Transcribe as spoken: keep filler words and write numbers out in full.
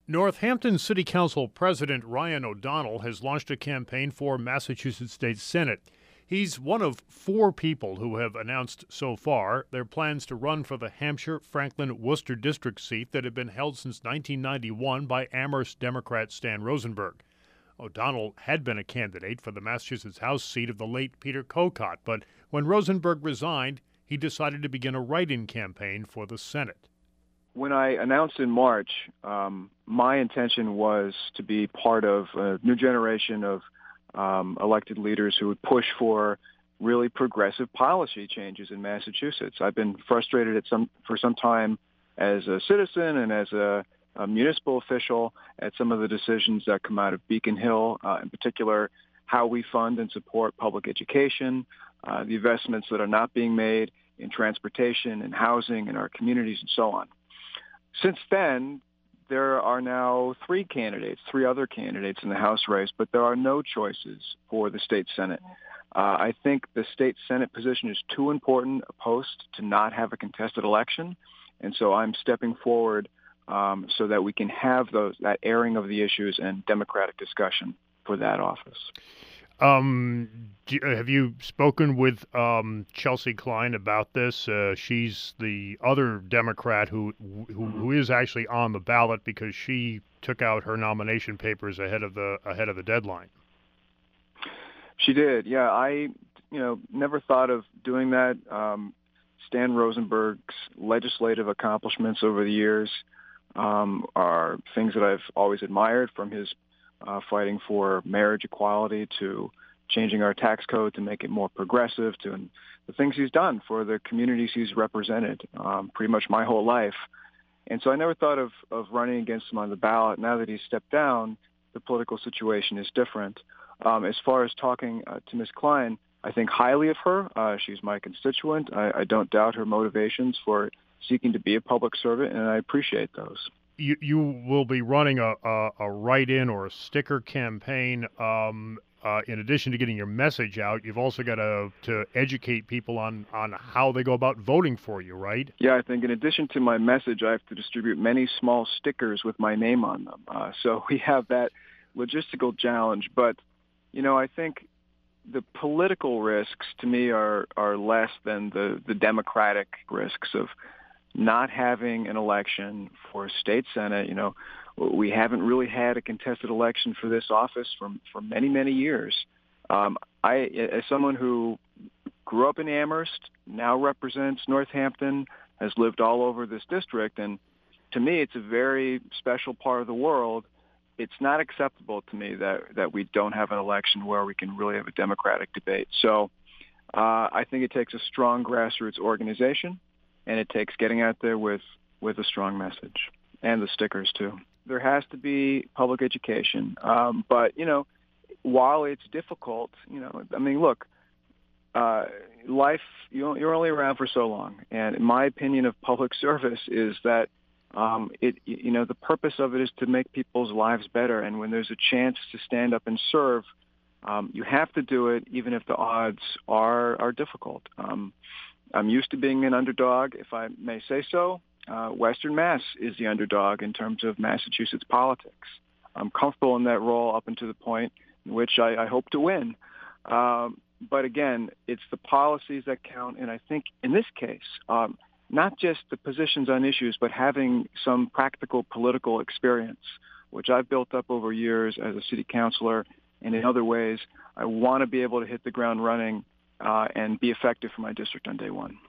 Northampton City Council President Ryan O'Donnell has launched a campaign for Massachusetts State Senate. He's one of four people who have announced so far their plans to run for the Hampshire, Franklin, Worcester district seat that had been held since nineteen ninety-one by Amherst Democrat Stan Rosenberg. O'Donnell had been a candidate for the Massachusetts House seat of the late Peter Kokot, but when Rosenberg resigned, he decided to begin a write-in campaign for the Senate. When I announced in March, um, my intention was to be part of a new generation of um, elected leaders who would push for really progressive policy changes in Massachusetts. I've been frustrated at some for some time as a citizen and as a, a municipal official at some of the decisions that come out of Beacon Hill, uh, in particular, how we fund and support public education, uh, the investments that are not being made in transportation and housing in our communities and so on. Since then, there are now three candidates, three other candidates in the House race, but there are no choices for the state Senate. Uh, I think the state Senate position is too important a post to not have a contested election, and so I'm stepping forward um, so that we can have those that airing of the issues and democratic discussion for that office. Um, do, have you spoken with um, Chelsea Klein about this? Uh, she's the other Democrat who, who who is actually on the ballot because she took out her nomination papers ahead of the ahead of the deadline. She did, yeah. I, you know, never thought of doing that. Um, Stan Rosenberg's legislative accomplishments over the years um, are things that I've always admired, from his Uh, fighting for marriage equality to changing our tax code to make it more progressive, to and the things he's done for the communities he's represented um, pretty much my whole life. And so I never thought of, of running against him on the ballot. Now that he's stepped down, the political situation is different. Um, as far as talking uh, to Miz Klein, I think highly of her. Uh, she's my constituent. I, I don't doubt her motivations for seeking to be a public servant, and I appreciate those. You, you will be running a, a, a write-in or a sticker campaign. Um, uh, in addition to getting your message out, you've also got to to educate people on, on how they go about voting for you, right? Yeah, I think in addition to my message, I have to distribute many small stickers with my name on them. Uh, so we have that logistical challenge. But, you know, I think the political risks to me are, are less than the, the democratic risks of not having an election for state Senate. You know, we haven't really had a contested election for this office for, for many, many years. Um, I, as someone who grew up in Amherst, now represents Northampton, has lived all over this district, and to me, it's a very special part of the world. It's not acceptable to me that, that we don't have an election where we can really have a democratic debate. So uh, I think it takes a strong grassroots organization, and it takes getting out there with, with a strong message, and the stickers, too. There has to be public education. Um, but, you know, while it's difficult, you know, I mean, look, uh, life, you're only around for so long. And my opinion of public service is that, um, it, you know, the purpose of it is to make people's lives better. And when there's a chance to stand up and serve, um, you have to do it, even if the odds are, are difficult. Um, I'm used to being an underdog, if I may say so. Uh, Western Mass is the underdog in terms of Massachusetts politics. I'm comfortable in that role up until the point in which I, I hope to win. Um, but again, it's the policies that count. And I think in this case, um, not just the positions on issues, but having some practical political experience, which I've built up over years as a city councilor and in other ways. I want to be able to hit the ground running Uh, and be effective for my district on day one.